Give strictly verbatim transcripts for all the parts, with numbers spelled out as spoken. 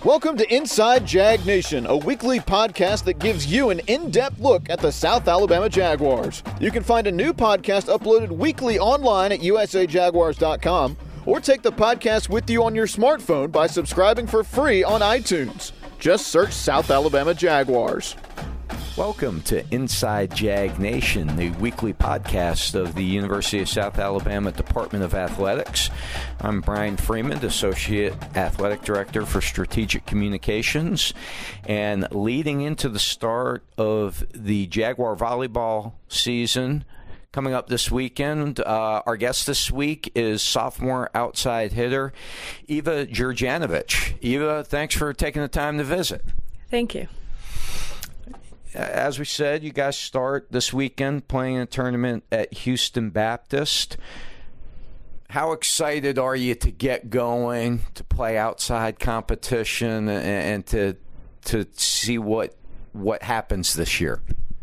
Welcome to Inside Jag Nation, a weekly podcast that gives you an in-depth look at the South Alabama Jaguars. You can find a new podcast uploaded weekly online at u s a jaguars dot com, or take the podcast with you on your smartphone by subscribing for free on iTunes. Just search South Alabama Jaguars. Welcome to Inside Jag Nation, the weekly podcast of the University of South Alabama Department of Athletics. I'm Brian Freeman, Associate Athletic Director for Strategic Communications. And leading into the start of the Jaguar volleyball season coming up this weekend, uh, our guest this week is sophomore outside hitter Eva Jurjanovic. Eva, thanks for taking the time to visit. Thank you. As we said, you guys start this weekend playing a tournament at Houston Baptist. How excited are you to get going, to play outside competition, and, and to to see what what happens this year?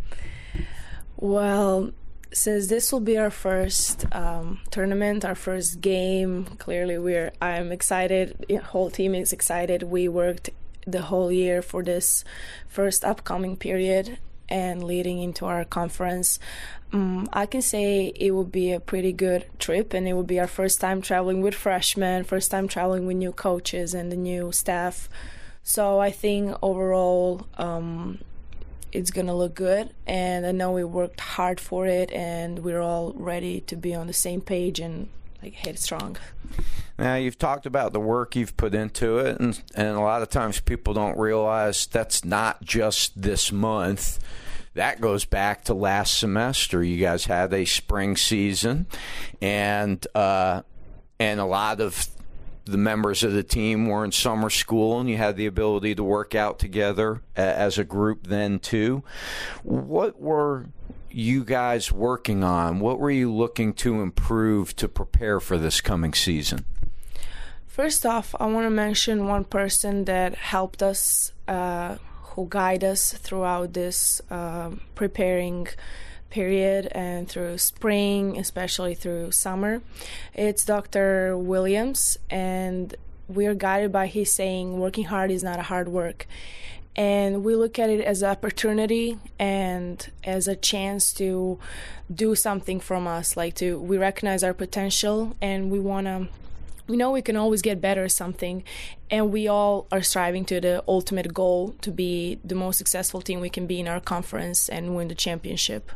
Well, since this will be our first um, tournament, our first game, clearly we're I'm excited. The whole team is excited. We worked the whole year for this first upcoming period and leading into our conference. Um, I can say it will be a pretty good trip, and it will be our first time traveling with freshmen, first time traveling with new coaches and the new staff. So I think overall um, it's going to look good, and I know we worked hard for it, and we're all ready to be on the same page and like hit strong. Now, you've talked about the work you've put into it, and, and a lot of times people don't realize that's not just this month. That goes back to last semester. You guys had a spring season, and uh, and a lot of the members of the team were in summer school, and you had the ability to work out together as a group then, too. What were you guys working on? What were you looking to improve to prepare for this coming season? First off, I want to mention one person that helped us, uh, who guided us throughout this uh, preparing period and through spring, especially through summer. It's Doctor Williams, and we are guided by his saying, working hard is not a hard work. And we look at it as an opportunity and as a chance to do something from us. Like to, we recognize our potential, and we want to, we know we can always get better at something. And we all are striving to the ultimate goal to be the most successful team we can be in our conference and win the championship.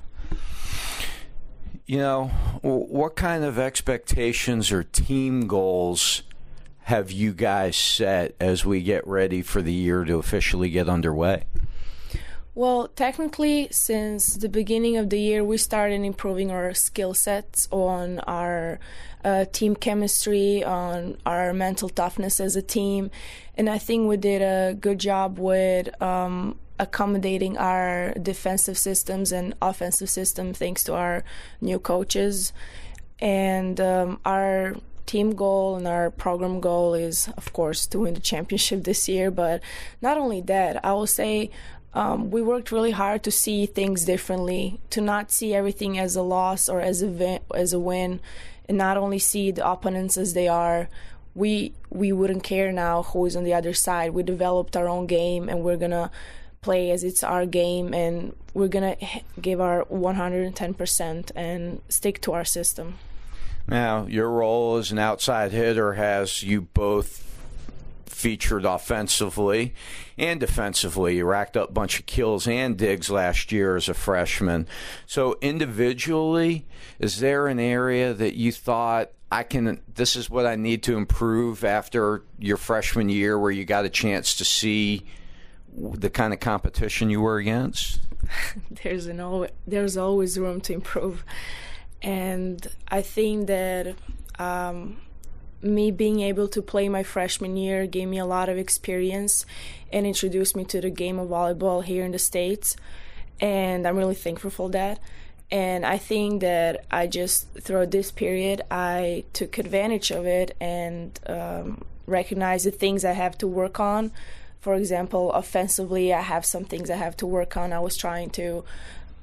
You know, what kind of expectations or team goals have you guys set as we get ready for the year to officially get underway? Well, technically, since the beginning of the year, we started improving our skill sets on our uh, team chemistry, on our mental toughness as a team. And I think we did a good job with um, accommodating our defensive systems and offensive system thanks to our new coaches. And um, our team goal and our program goal is, of course, to win the championship this year. But not only that, I will say um, we worked really hard to see things differently, to not see everything as a loss or as a vin- as a win, and not only see the opponents as they are. We we wouldn't care now who is on the other side. We developed our own game, and we're gonna play as it's our game, and we're gonna give our one hundred ten percent and stick to our system. Now, your role as an outside hitter has you both featured offensively and defensively. You racked up a bunch of kills and digs last year as a freshman. So individually, is there an area that you thought, I can, this is what I need to improve after your freshman year, where you got a chance to see the kind of competition you were against? There's an al- there's always room to improve. And I think that um, me being able to play my freshman year gave me a lot of experience and introduced me to the game of volleyball here in the States. And I'm really thankful for that. And I think that I just, throughout this period, I took advantage of it and um, recognized the things I have to work on. For example, offensively, I have some things I have to work on. I was trying to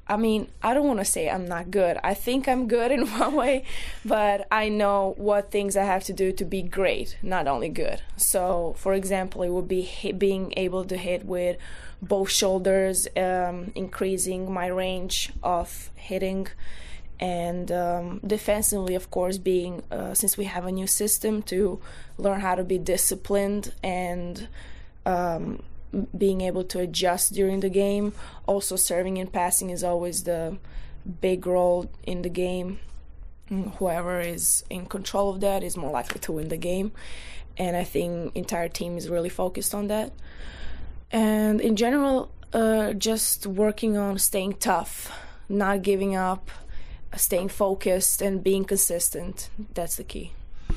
I mean, I don't want to say I'm not good. I think I'm good in one way, but I know what things I have to do to be great, not only good. So, for example, it would be hit, being able to hit with both shoulders, um, increasing my range of hitting, and um, defensively, of course, being, uh, since we have a new system, to learn how to be disciplined and um, being able to adjust during the game. Also, serving and passing is always the big role in the game. Whoever is in control of that is more likely to win the game, and I think entire team is really focused on that. And in general, uh, just working on staying tough, not giving up, staying focused, and being consistent. That's the key.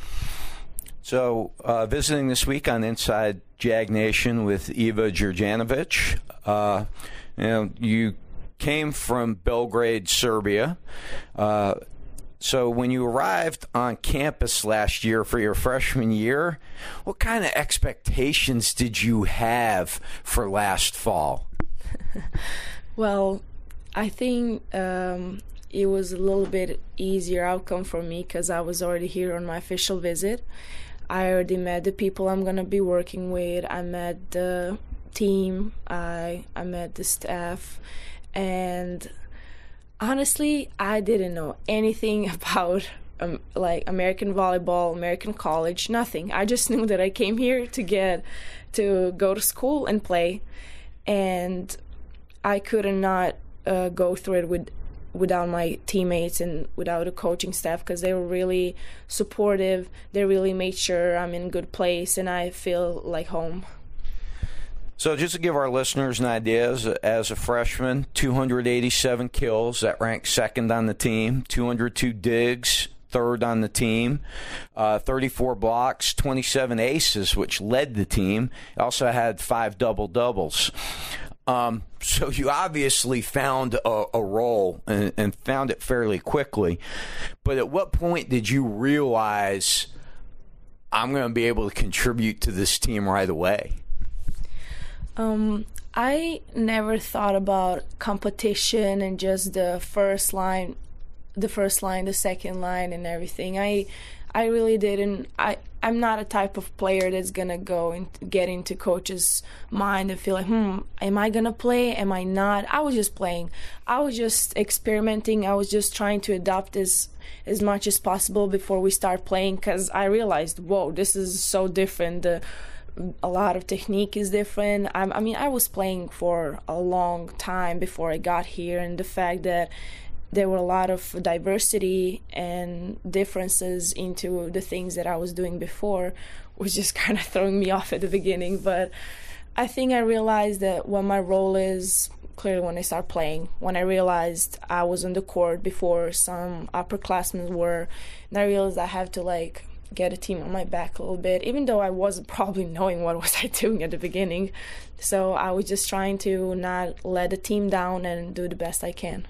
So, uh, visiting this week on Inside Jag Nation with Eva Djurdjanovic. Uh, you know, you came from Belgrade, Serbia. Uh, so when you arrived on campus last year for your freshman year, what kind of expectations did you have for last fall? Well, I think um, it was a little bit easier outcome for me because I was already here on my official visit. I already met the people I'm going to be working with. I met the team. I I met the staff. And honestly, I didn't know anything about um, like American volleyball, American college, nothing. I just knew that I came here to get to go to school and play. And I could not uh, go through it with without my teammates and without the coaching staff, because they were really supportive. They really made sure I'm in a good place and I feel like home. So just to give our listeners an idea, as a, as a freshman, two hundred eighty-seven kills, that ranked second on the team, two hundred two digs, third on the team, uh, thirty-four blocks, twenty-seven aces, which led the team. Also had five double-doubles. Um, so you obviously found a, a role and, and found it fairly quickly. But at what point did you realize I'm going to be able to contribute to this team right away? Um, I never thought about competition and just the first line, the first line, the second line, and everything. I, I really didn't. I, I'm not a type of player that's gonna go and get into coach's mind and feel like, hmm, am I gonna play? Am I not? I was just playing. I was just experimenting. I was just trying to adapt as as much as possible before we start playing, because I realized, whoa, this is so different. The a lot of technique is different. I, I mean, I was playing for a long time before I got here, and the fact that there were a lot of diversity and differences into the things that I was doing before was just kind of throwing me off at the beginning. But I think I realized that what my role is clearly when I started playing, when I realized I was on the court before some upperclassmen were, and I realized I have to like get a team on my back a little bit, even though I wasn't probably knowing what was I doing at the beginning. So I was just trying to not let the team down and do the best I can.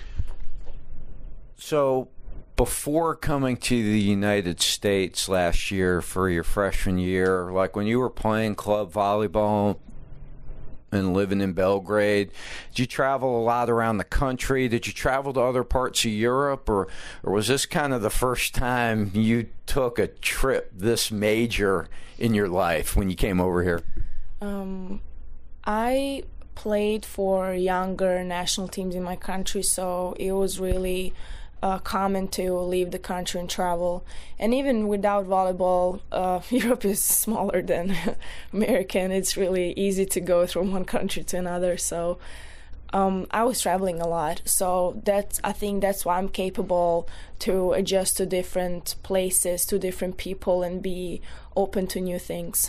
So before coming to the United States last year for your freshman year, like when you were playing club volleyball and living in Belgrade, did you travel a lot around the country? Did you travel to other parts of Europe, or, or was this kind of the first time you took a trip this major in your life when you came over here? Um, I played for younger national teams in my country, so it was really Uh, common to leave the country and travel. And even without volleyball, uh, Europe is smaller than American. It's really easy to go from one country to another. So um, I was traveling a lot. So that's, I think that's why I'm capable to adjust to different places, to different people, and be open to new things.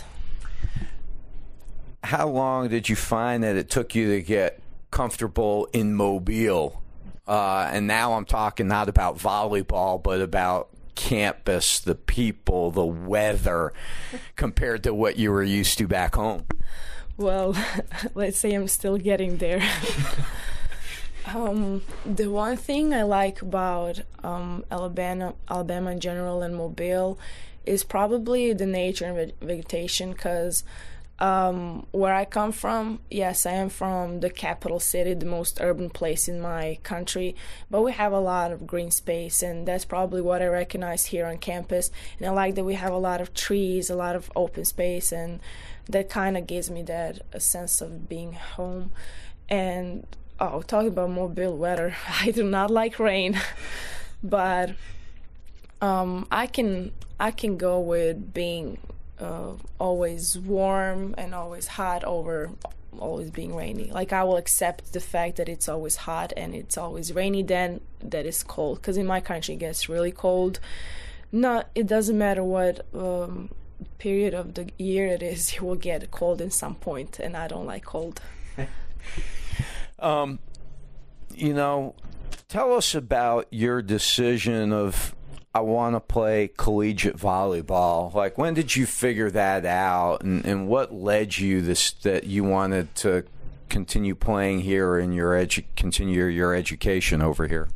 How long did you find that it took you to get comfortable in Mobile? Uh, and now I'm talking not about volleyball, but about campus, the people, the weather, compared to what you were used to back home. Well, let's say I'm still getting there. um, the one thing I like about um, Alabama, Alabama in general, and Mobile is probably the nature and vegetation, because Um, where I come from, yes, I am from the capital city, the most urban place in my country, but we have a lot of green space, and that's probably what I recognize here on campus. And I like that we have a lot of trees, a lot of open space, and that kind of gives me that a sense of being home. And oh, talking about mobile weather, I do not like rain, but um, I can I can go with being Uh, always warm and always hot over always being rainy. Like, I will accept the fact that it's always hot and it's always rainy, then that it's cold, because in my country it gets really cold. Not, it doesn't matter what um, period of the year it is, it will get cold in some point, and I don't like cold. um, you know, tell us about your decision of, I want to play collegiate volleyball. Like, when did you figure that out, and, and what led you this that you wanted to continue playing here and your edu- continue your education over here?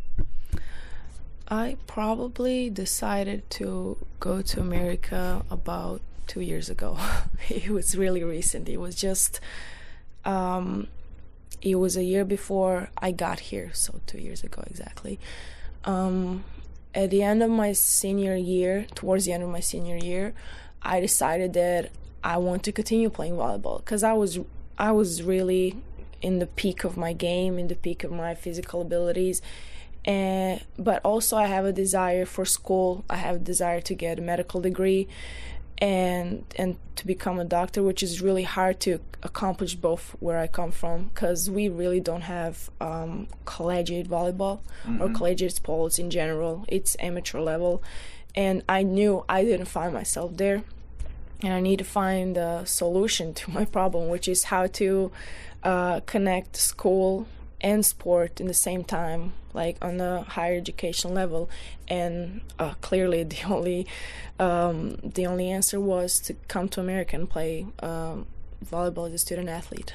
I probably decided to go to America about two years ago. It was really recent. It was just, um, it was a year before I got here, so two years ago exactly. Um, At the end of my senior year, towards the end of my senior year, I decided that I want to continue playing volleyball, because I was I was really in the peak of my game, in the peak of my physical abilities, and but also I have a desire for school. I have a desire to get a medical degree and and to become a doctor, which is really hard to accomplish both where I come from, because we really don't have um, collegiate volleyball mm-hmm. or collegiate sports in general. It's amateur level, and I knew I didn't find myself there, and I need to find a solution to my problem, which is how to uh, connect school and sport in the same time, like on a higher education level. And uh, clearly the only um, the only answer was to come to America and play um, volleyball as a student athlete.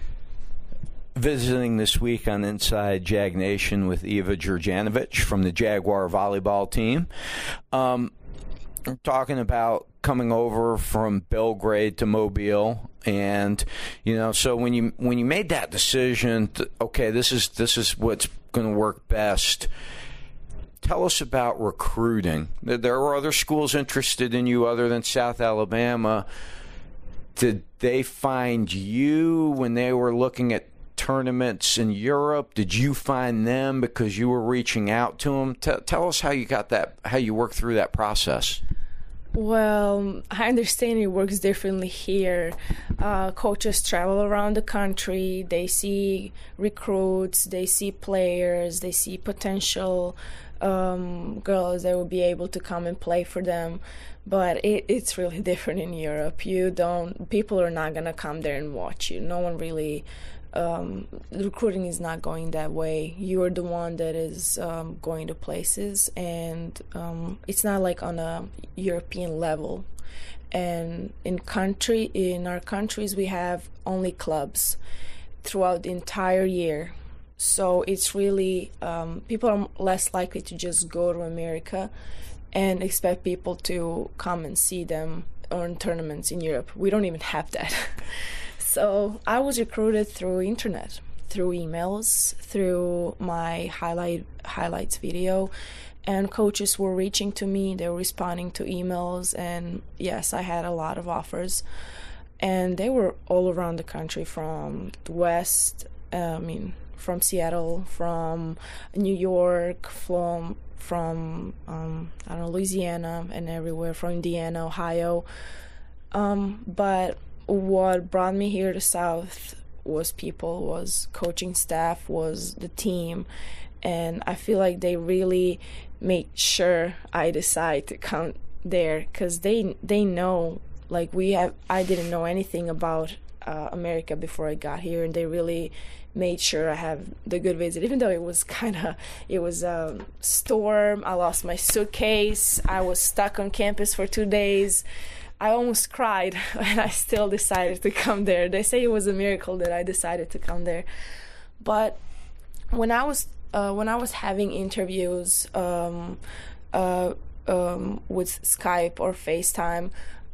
Visiting this week on Inside Jag Nation with Eva Djurdjanovic from the Jaguar volleyball team. Um, we're talking about coming over from Belgrade to Mobile, and you know, so when you when you made that decision, to, okay, this is this is what's going to work best. Tell us about recruiting. There were other schools interested in you other than South Alabama. Did they find you when they were looking at tournaments in Europe? Did you find them because you were reaching out to them? T- tell us how you got that, how you worked through that process. Well, I understand it works differently here. Uh, coaches travel around the country. They see recruits, they see players, they see potential um, girls that will be able to come and play for them. But it, it's really different in Europe. You don't, people are not going to come there and watch you. No one really, um, recruiting is not going that way. You are the one that is um, going to places, and um, it's not like on a European level. And in country, in our countries, we have only clubs throughout the entire year. So it's really, um, people are less likely to just go to America and expect people to come and see them on tournaments in Europe. We don't even have that. So I was recruited through internet, through emails, through my highlight highlights video, and coaches were reaching to me. They were responding to emails, and yes, I had a lot of offers, and they were all around the country, from the West, uh, I mean, from Seattle, from New York, from from um, I don't know, Louisiana, and everywhere, from Indiana, Ohio. Um, but what brought me here to South was people, was coaching staff, was the team, and I feel like they really made sure I decide to come there, because they they know, like, we have I didn't know anything about uh, America before I got here, and they really made sure I have the good visit, even though it was kind of, it was a storm. I lost my suitcase. I was stuck on campus for two days. I almost cried, and I still decided to come there. They say it was a miracle that I decided to come there. But when I was uh, when I was having interviews um, uh, um, with Skype or FaceTime,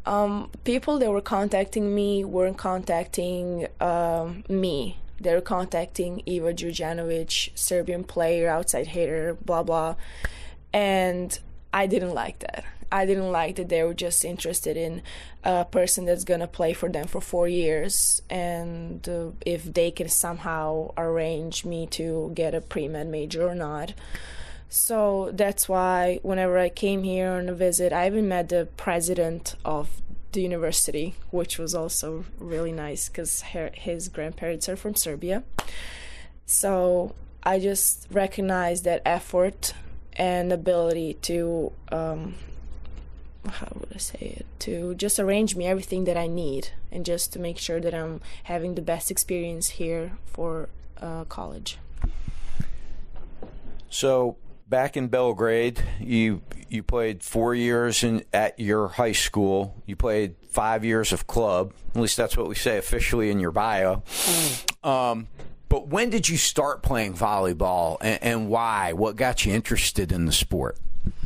Um, people that were contacting me weren't contacting um, me. They were contacting Iva Đurđanović, Serbian player, outside hitter, blah, blah. And I didn't like that. I didn't like that they were just interested in a person that's going to play for them for four years. And uh, if they can somehow arrange me to get a pre-med major or not. So that's why whenever I came here on a visit, I even met the president of the university, which was also really nice because his grandparents are from Serbia. So I just recognized that effort and ability to, um, how would I say it, to just arrange me everything that I need and just to make sure that I'm having the best experience here for uh, college. So back in Belgrade, you you played four years in at your high school. You played five years of club. At least that's what we say officially in your bio. Um, but when did you start playing volleyball, and, and why? What got you interested in the sport?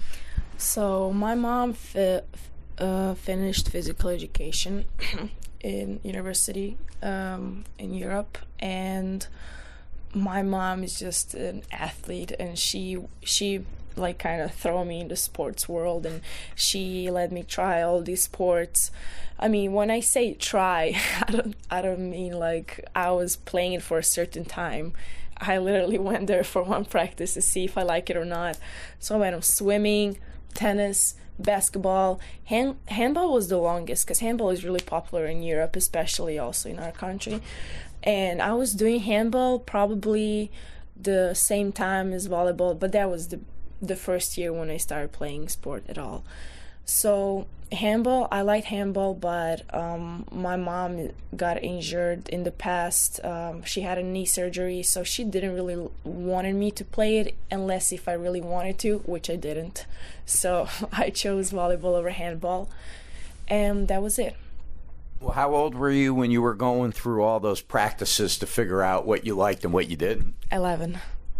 So my mom fi- uh, finished physical education in university um, in Europe, and my mom is just an athlete, and she she like kind of throw me in the sports world, and she let me try all these sports. I mean, when I say try, I don't I don't mean like I was playing it for a certain time. I literally went there for one practice to see if I like it or not. So I went on swimming, tennis, basketball. Hand, handball was the longest because handball is really popular in Europe, especially also in our country. And I was doing handball probably the same time as volleyball, but that was the the first year when I started playing sport at all. So handball, I liked handball, but um, my mom got injured in the past. Um, she had a knee surgery, so she didn't really wanted me to play it unless if I really wanted to, which I didn't. So I chose volleyball over handball, and that was it. Well, how old were you when you were going through all those practices to figure out what you liked and what you didn't? eleven.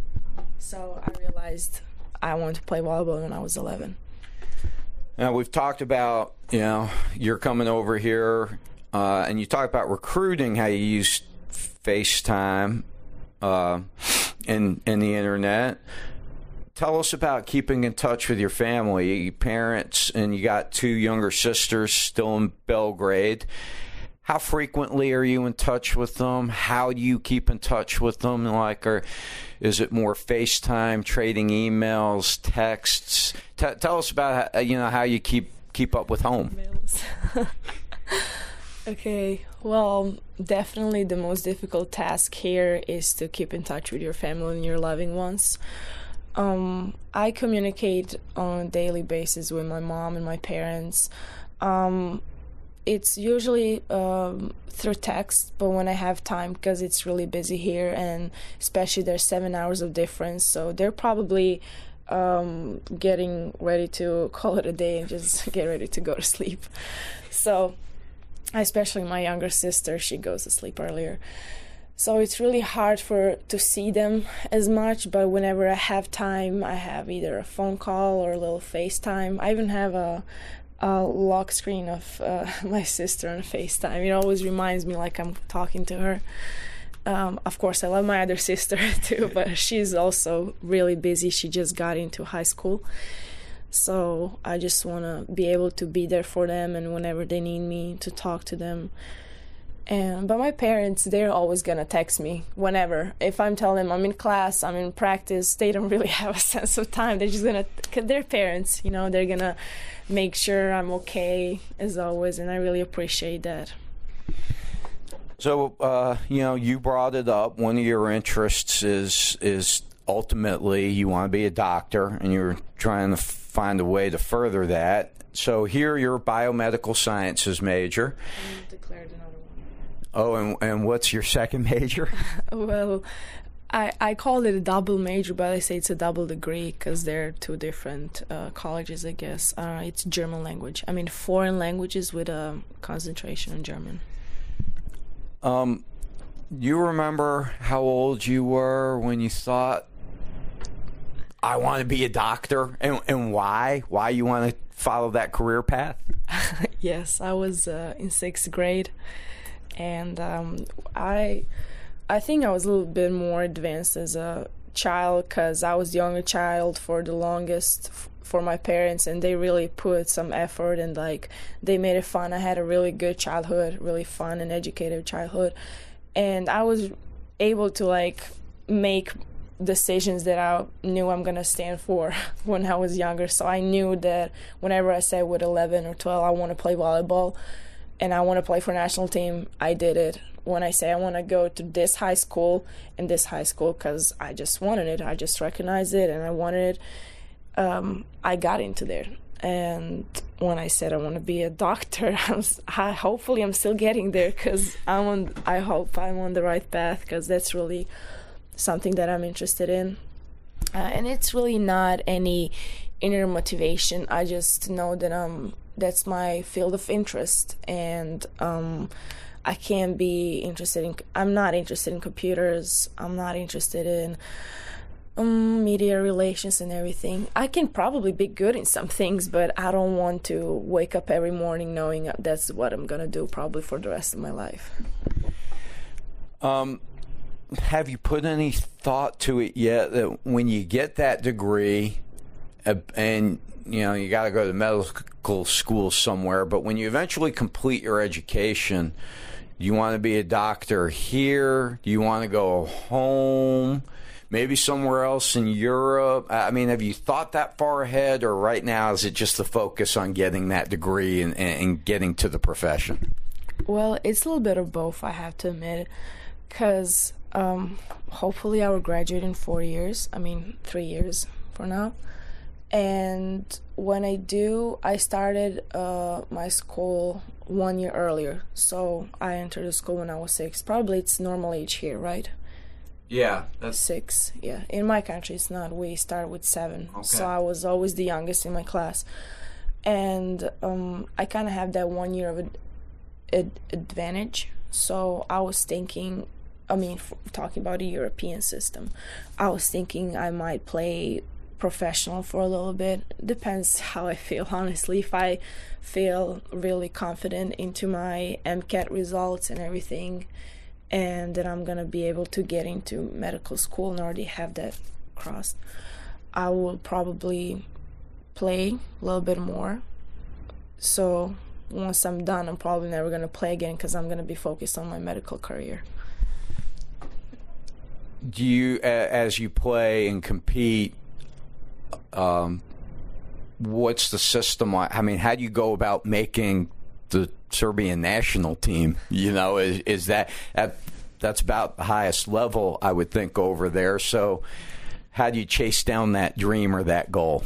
So I realized I wanted to play volleyball when I was eleven. Now, we've talked about, you know, you're coming over here, uh, and you talked about recruiting, how you use FaceTime uh, and, and the internet. Tell us about keeping in touch with your family, your parents, and you got two younger sisters still in Belgrade. How frequently are you in touch with them? How do you keep in touch with them? Like, or is it more FaceTime, trading emails, texts? T- tell us about how, you know, how you keep keep up with home. Okay, well, definitely the most difficult task here is to keep in touch with your family and your loving ones. Um, I communicate on a daily basis with my mom and my parents. Um, it's usually um, through text, but when I have time, because it's really busy here, and especially there's seven hours of difference, so they're probably um, getting ready to call it a day and just get ready to go to sleep. So, especially my younger sister, she goes to sleep earlier. So it's really hard for to see them as much, but whenever I have time, I have either a phone call or a little FaceTime. I even have a, a lock screen of uh, my sister on FaceTime. It always reminds me like I'm talking to her. Um, of course, I love my other sister too, but she's also really busy. She just got into high school. So I just want to be able to be there for them, and whenever they need me, to talk to them. And but my parents, they're always gonna text me whenever. If I'm telling them I'm in class, I'm in practice, they don't really have a sense of time. They're just gonna, cause they're parents, you know, they're gonna make sure I'm okay as always, and I really appreciate that. So, uh, you know, you brought it up. One of your interests is is ultimately you want to be a doctor, and you're trying to find a way to further that. So here you're a biomedical sciences major. I declared another one. Oh, and, and what's your second major? Well, I, I call it a double major, but I say it's a double degree because they're two different uh, colleges, I guess. Uh, it's German language. I mean, foreign languages with a concentration in German. Um, you remember how old you were when you thought, I want to be a doctor, and, and why? Why you want to follow that career path? Yes, I was uh, in sixth grade, and um, I, I think I was a little bit more advanced as a child because I was the younger child for the longest f- for my parents, and they really put some effort and like they made it fun. I had a really good childhood, really fun and educated childhood, and I was able to like make decisions that I knew I'm gonna stand for when I was younger. So I knew that whenever I said with eleven or twelve I want to play volleyball and I want to play for national team, I did it. When I say I want to go to this high school and this high school because I just wanted it, I just recognized it and I wanted it, um, I got into there. And when I said I want to be a doctor, I'm, I, hopefully I'm still getting there because I'm on, I hope I'm on the right path because that's really something that I'm interested in. Uh, and it's really not any inner motivation. I just know that um that's my field of interest, and um, I can't be interested in, I'm not interested in computers, I'm not interested in um, media relations and everything. I can probably be good in some things, but I don't want to wake up every morning knowing that's what I'm going to do probably for the rest of my life. Um, have you put any thought to it yet that when you get that degree uh, and you know, you got to go to medical school somewhere, but when you eventually complete your education, do you want to be a doctor here? Do you want to go home? Maybe somewhere else in Europe? I mean, have you thought that far ahead, or right now is it just the focus on getting that degree and, and getting to the profession? Well, it's a little bit of both, I have to admit, because um, hopefully I will graduate in four years. I mean, three years for now. And when I do, I started uh, my school one year earlier. So I entered the school when I was six. Probably it's normal age here, right? Yeah. That's six. Yeah. In my country, it's not. We start with seven. Okay. So I was always the youngest in my class. And um, I kind of have that one year of ad- ad- advantage. So I was thinking, I mean, f- talking about the European system, I was thinking I might play professional for a little bit. Depends how I feel, honestly. If I feel really confident into my MCAT results and everything, and that I'm gonna be able to get into medical school and already have that crossed, I will probably play a little bit more. So once I'm done, I'm probably never gonna play again because I'm gonna be focused on my medical career. Do you, as you play and compete, Um, what's the system like? I mean, how do you go about making the Serbian national team? You know, is, is that, that that's about the highest level, I would think, over there. So how do you chase down that dream or that goal?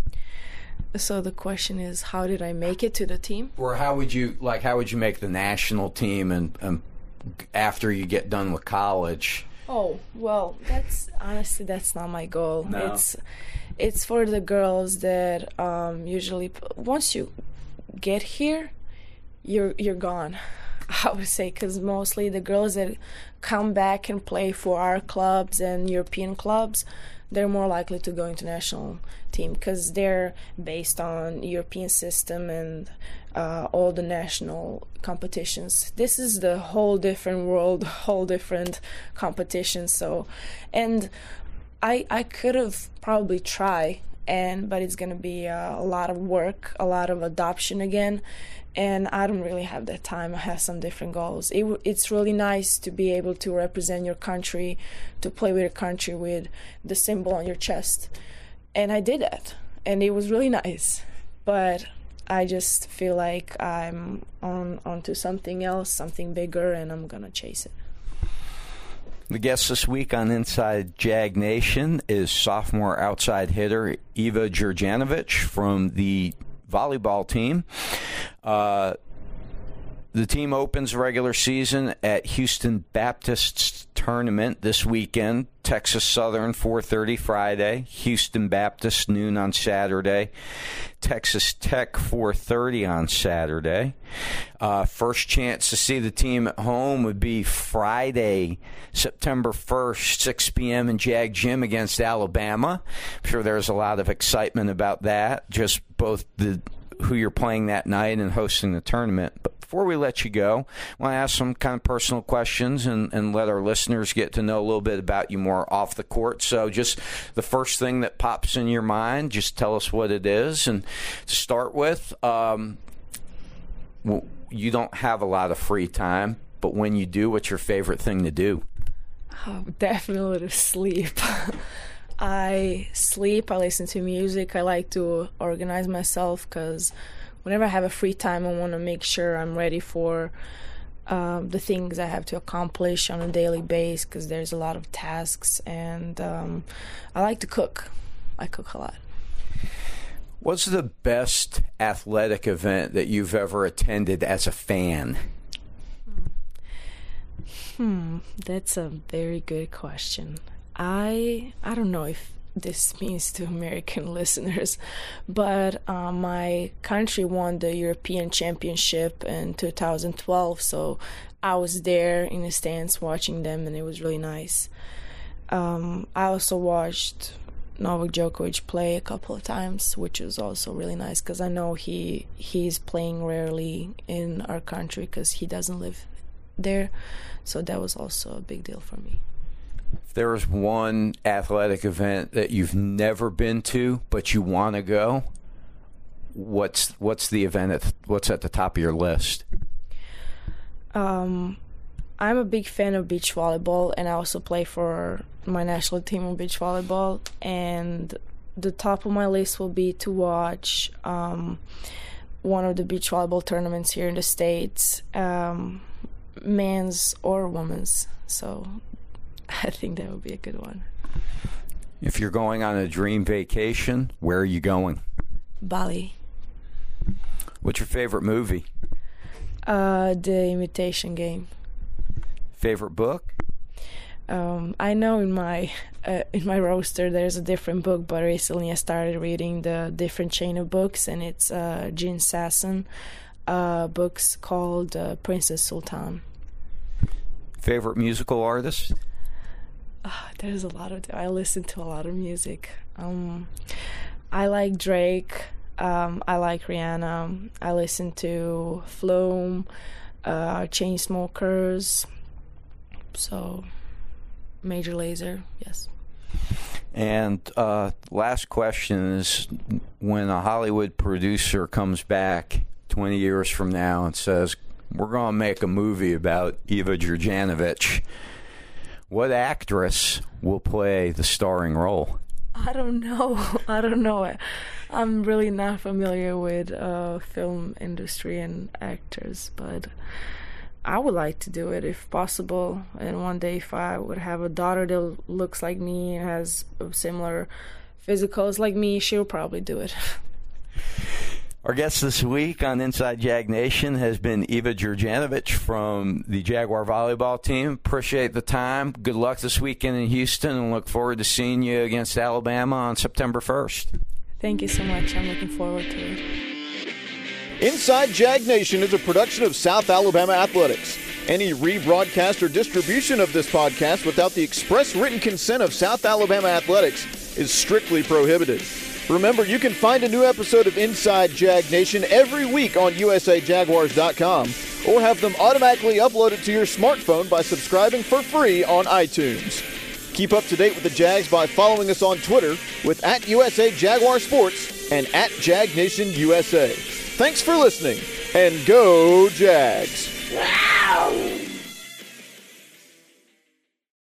So the question is, how did I make it to the team? Or how would you, like, how would you make the national team and, and after you get done with college? Oh, well, that's honestly, that's not my goal. No. It's it's for the girls that um, usually, once you get here, you're you're gone, I would say, because mostly the girls that come back and play for our clubs and European clubs, they're more likely to go into national team because they're based on European system and uh, all the national competitions. This is the whole different world, whole different competition. So, and I I could have probably tried, and but it's gonna be uh, a lot of work, a lot of adoption again. And I don't really have that time. I have some different goals. It, it's really nice to be able to represent your country, to play with your country with the symbol on your chest. And I did that. And it was really nice. But I just feel like I'm on onto something else, something bigger, and I'm going to chase it. The guest this week on Inside Jag Nation is sophomore outside hitter Eva Djurjanovic from the volleyball team. Uh, the team opens regular season at Houston Baptist's tournament this weekend. Texas Southern, four thirty Friday. Houston Baptist, noon on Saturday. Texas Tech, four thirty on Saturday. Uh, first chance to see the team at home would be Friday, September first, six p.m. in Jag Gym against Alabama. I'm sure there's a lot of excitement about that. Just both the who you're playing that night and hosting the tournament. But before we let you go, I want to ask some kind of personal questions and, and let our listeners get to know a little bit about you more off the court. So just the first thing that pops in your mind, just tell us what it is. And to start with, um, well, you don't have a lot of free time, but when you do, what's your favorite thing to do? Oh, definitely to sleep. I sleep, I listen to music, I like to organize myself because whenever I have a free time, I want to make sure I'm ready for um, the things I have to accomplish on a daily basis because there's a lot of tasks, and um, I like to cook. I cook a lot. What's the best athletic event that you've ever attended as a fan? Hmm, that's a very good question. I I don't know if this means to American listeners, but uh, my country won the European Championship in two thousand twelve, so I was there in the stands watching them, and it was really nice. Um, I also watched Novak Djokovic play a couple of times, which was also really nice because I know he he's playing rarely in our country because he doesn't live there, so that was also a big deal for me. If there was one athletic event that you've never been to but you want to go, what's what's the event at, what's at the top of your list? Um, I'm a big fan of beach volleyball, and I also play for my national team of beach volleyball. And the top of my list will be to watch um, one of the beach volleyball tournaments here in the States, um, men's or women's. So I think that would be a good one. If you're going on a dream vacation, where are you going? Bali. What's your favorite movie? Uh, The Imitation Game. Favorite book? Um, I know in my uh, in my roster there's a different book, but recently I started reading the different chain of books, and it's uh, Jean Sasson uh, books called uh, Princess Sultan. Favorite musical artist? Uh, there's a lot of I listen to a lot of music. Um, I like Drake. Um, I like Rihanna. I listen to Flume, uh, Chainsmokers. So, Major Lazer, yes. And uh, last question is, when a Hollywood producer comes back twenty years from now and says, we're going to make a movie about Eva Djurjanovic, what actress will play the starring role? I don't know. I don't know. I'm really not familiar with uh, film industry and actors, but I would like to do it if possible. And one day, if I would have a daughter that looks like me and has similar physicals like me, she'll probably do it. Our guest this week on Inside Jag Nation has been Eva Djurjanovic from the Jaguar volleyball team. Appreciate the time. Good luck this weekend in Houston, and look forward to seeing you against Alabama on September first. Thank you so much. I'm looking forward to it. Inside Jag Nation is a production of South Alabama Athletics. Any rebroadcast or distribution of this podcast without the express written consent of South Alabama Athletics is strictly prohibited. Remember, you can find a new episode of Inside Jag Nation every week on U S A Jaguars dot com or have them automatically uploaded to your smartphone by subscribing for free on iTunes. Keep up to date with the Jags by following us on Twitter with at U S A Jaguar Sports and at Jag Nation U S A. Thanks for listening, and go Jags!